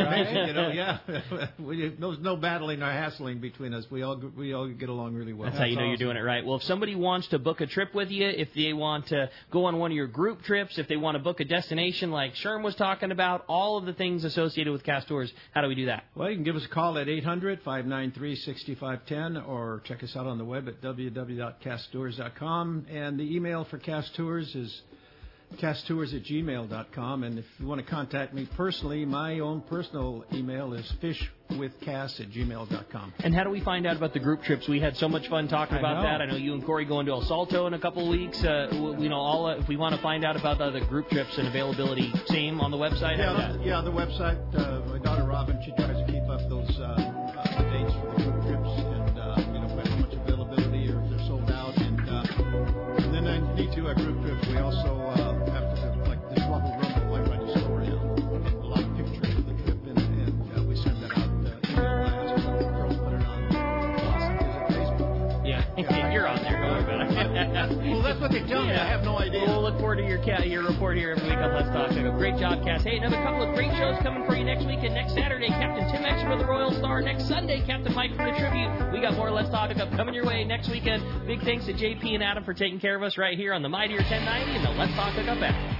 There's no battling or hassling between us. We all get along really well.
That's how you know you're doing it right. Well, if somebody wants to book a trip with you, if they want to go on one of your group trips, if they want to book a destination like Sherm was talking about, all of the things associated with Cass Tours, how do we do that?
Well, you can give us a call at 800-593-6510 or check us out on the web at www.casstours.com. And the email for Cass Tours is casstours@gmail.com. And if you want to contact me personally, my own personal email is fishwithcass@gmail.com.
And how do we find out about the group trips? We had so much fun talking about that. I know you and Corey going to El Salto in a couple of weeks. If we want to find out about the group trips and availability, same on the website?
Yeah, the website. My daughter Robin, she tries to keep up those dates for the group trips and how much availability or if they're sold out. And then I need to a group trips. We also have to do, like this Rumble, I run a story and a lot of pictures of the trip, and we send that out email blast. Girls put it on Facebook.
Yeah, you're on there. Don't worry about it.
Well, that's what they tell me. I have no idea.
We'll look forward to your report here every week on Let's Talk. Great job, Cass. Hey, another couple of great shows coming for you next week. And next Saturday, Captain Tim X for the Royal Star. Next Sunday, Captain Mike for the Tribute. We got more Let's Talk coming your way next weekend. Big thanks to JP and Adam for taking care of us right here on the Mightier 1090 and the Let's Talk Up app.